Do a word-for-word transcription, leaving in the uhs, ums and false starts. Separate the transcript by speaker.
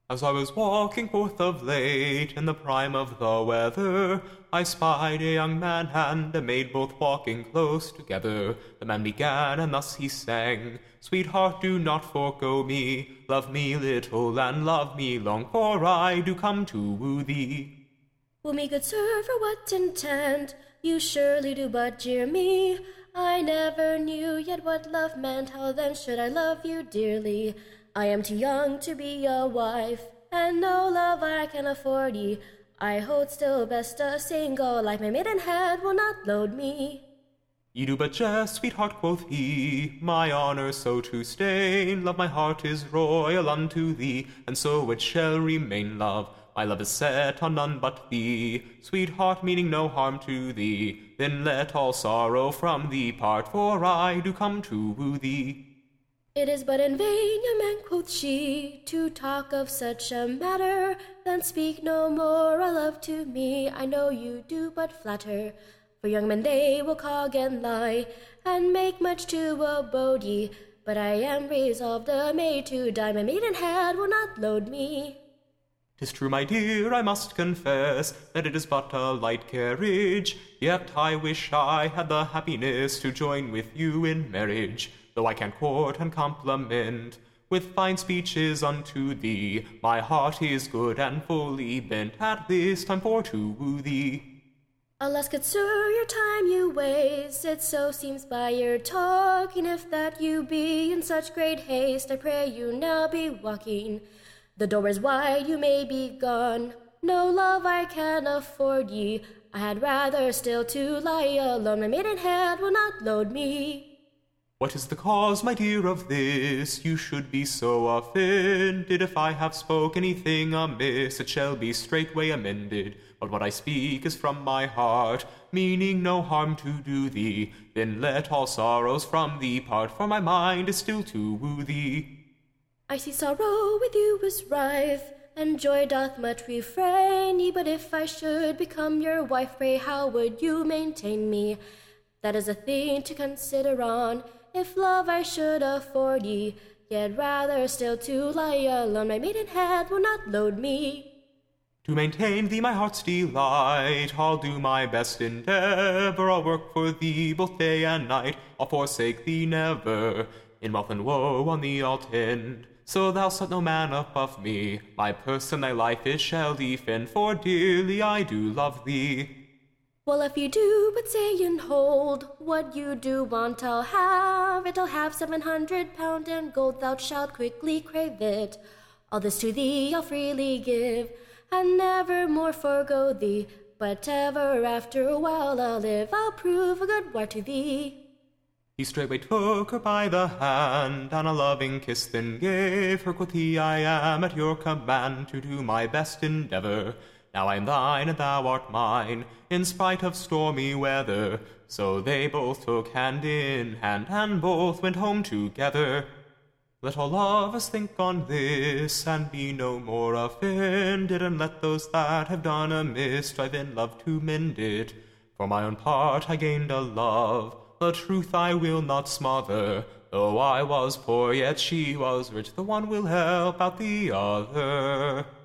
Speaker 1: As I was walking forth of late in the prime of the weather, I spied a young man and a maid both walking close together. The man began, and thus he sang, Sweetheart, do not forego me, love me little and love me long, for I do come to woo thee.
Speaker 2: Woo me, good sir, for what intent? You surely do but jeer me. I never knew yet what love meant, how then should I love you dearly? I am too young to be a wife, and no love I can afford ye. I hold still best a single life, my maidenhead will not load me.
Speaker 1: Ye do but jest, sweetheart, quoth he, my honour so to stain. Love, my heart is royal unto thee, and so it shall remain, love. My love is set on none but thee, sweetheart, meaning no harm to thee. Then let all sorrow from thee part, for I do come to woo thee.
Speaker 2: It is but in vain, young man, quoth she, to talk of such a matter. Then speak no more of love to me, I know you do but flatter. For young men they will cog and lie, and make much to abode ye. But I am resolved a maid to die, my maidenhead will not load me.
Speaker 1: 'Tis true, my dear, I must confess, that it is but a light carriage, yet I wish I had the happiness to join with you in marriage. Though I can court and compliment with fine speeches unto thee, my heart is good and fully bent at this time for to woo thee.
Speaker 2: Alas, good sir, your time you waste, it so seems by your talking. If that you be in such great haste, I pray you now be walking. The door is wide, you may be gone, no love I can afford ye. I had rather still to lie alone, my maidenhead will not load me.
Speaker 1: What is the cause, my dear, of this? You should be so offended. If I have spoke anything amiss, it shall be straightway amended. But what I speak is from my heart, meaning no harm to do thee. Then let all sorrows from thee part, for my mind is still to woo thee.
Speaker 2: I see sorrow with you is rife, and joy doth much refrain ye. But if I should become your wife, pray how would you maintain me? That is a thing to consider on. If love I should afford ye, yet rather still to lie alone, my maidenhead will not load me.
Speaker 1: To maintain thee my heart's delight, I'll do my best endeavour. I'll work for thee both day and night, I'll forsake thee never. In wealth and woe on thee I'll tend, so thou set no man above me. My purse and thy life it shall defend, for dearly I do love thee.
Speaker 2: Well, if you do but say and hold, what you do want I'll have it. I'll have seven hundred pound and gold, thou shalt quickly crave it. All this to thee I'll freely give, and never more forego thee. But ever after a while I'll live, I'll prove a good wife to thee.
Speaker 1: He straightway took her by the hand, and a loving kiss then gave her. Quoth he, I am at your command to do my best endeavour. Now I am thine, and thou art mine, in spite of stormy weather. So they both took hand in hand, and both went home together. Let all lovers think on this, and be no more offended, and let those that have done amiss strive in love to mend it. For my own part I gained a love, the truth I will not smother. Though I was poor, yet she was rich, the one will help out the other.